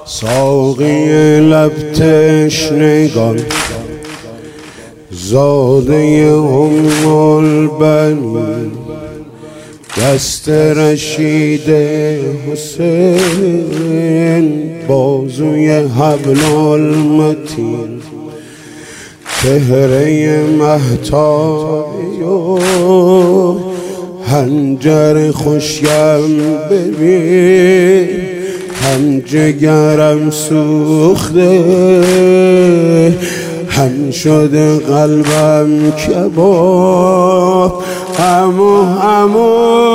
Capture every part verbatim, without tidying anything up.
ساقی لب تشنگان زاده ام البنین دست رشید حسین بازوی حبل المتین چهره مهتابی و هنجر خوشیم ببین هم جگرم سوخته هم شده قلبم کباب همو همو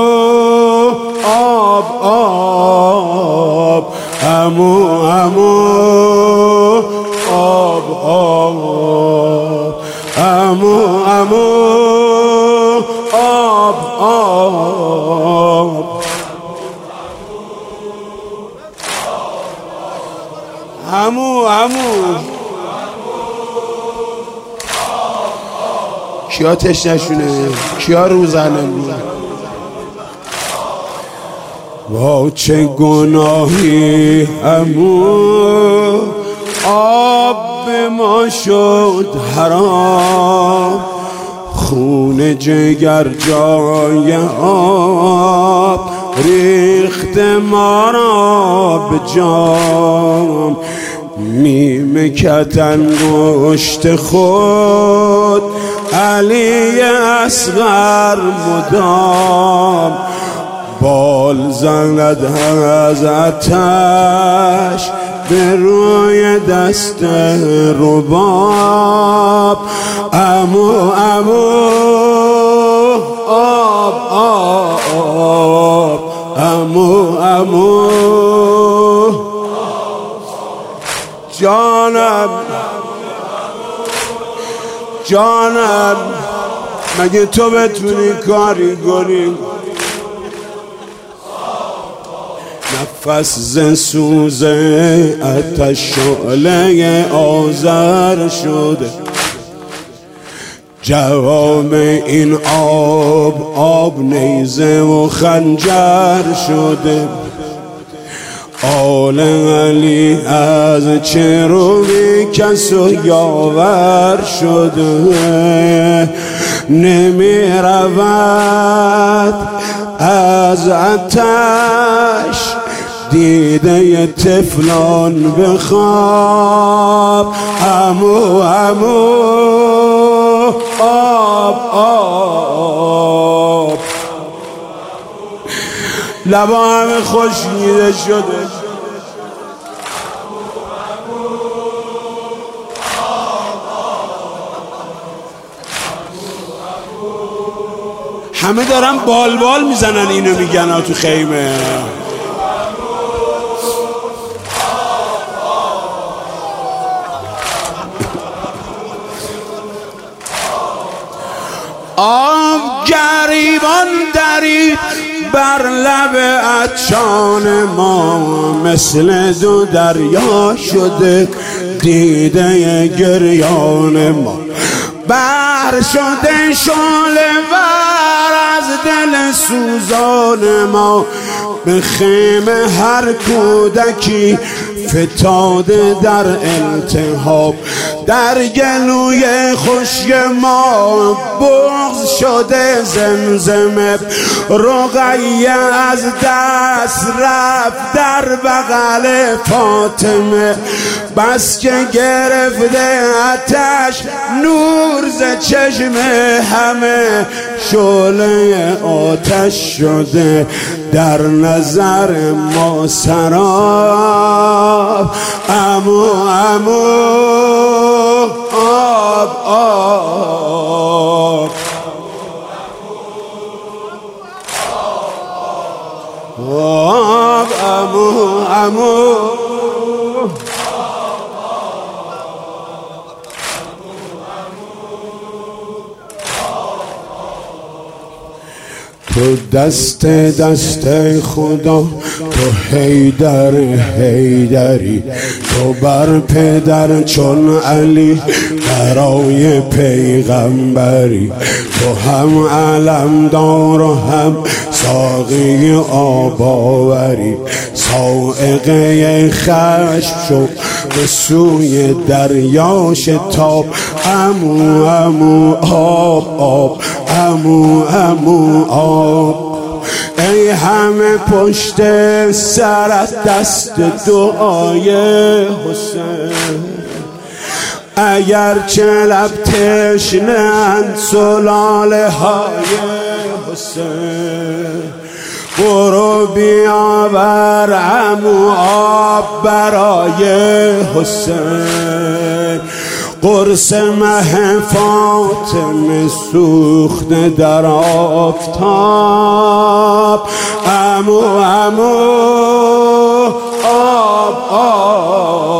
آب آب همو همو آب آب همو همو آب آب همو همو کیا تشنشونه کیا روزنه میزن وا چه گناهی همو آب به ما شد حرام خون جگر جای آب ریخت ما را به جام میم کت انگشت خود علی اصغر مدام بال زند از آتش به روی دست رباب امو امو آب آب امو امو جانم جانم مگه تو بتونی کاری کنی نفس ز سوز آتش شعله آذر شده جواب این آب آب نیزه و خنجر شده آل علی از چه روی کس و یاور شده نمی رود از آتش دیده طفلان به خواب امو امو آب آب لبا همه خشکیده شده همه دارن بال بال میزنن اینو میگن ها تو خیمه آب گریبان درید بر لب عطشان ما مثل دو دریا شده دیده گریان ما بر شده شعله ور از دل سوزان ما به خیمه هر کودکی فتاده در التهاب در گلوی خشک ما بغض شده زمزمه رقیه از دست رفت در بغل فاطمه بس که گرفته آتش نور ز چشم همه شعله آتش شده در نظر ما سراب امو امو آب آب آب امو امو تو دست دست خدا، تو حیدر حیدری، تو بر پدر چون علی برای پیغمبری. تو هم علمدار و هم ساقی آب آوری. صاعقه خشم شو به سوی دریا شتاب. عمو عمو آب آب، عمو عمو آب. ای همه پشت سرت دست دعای حسین، اگر چه لب تشنه‌اند سلاله های حسین. برو بیاور عمو آب برای حسین. قرص مه فاطمه سوخته در آفتاب. عمو عمو آب آب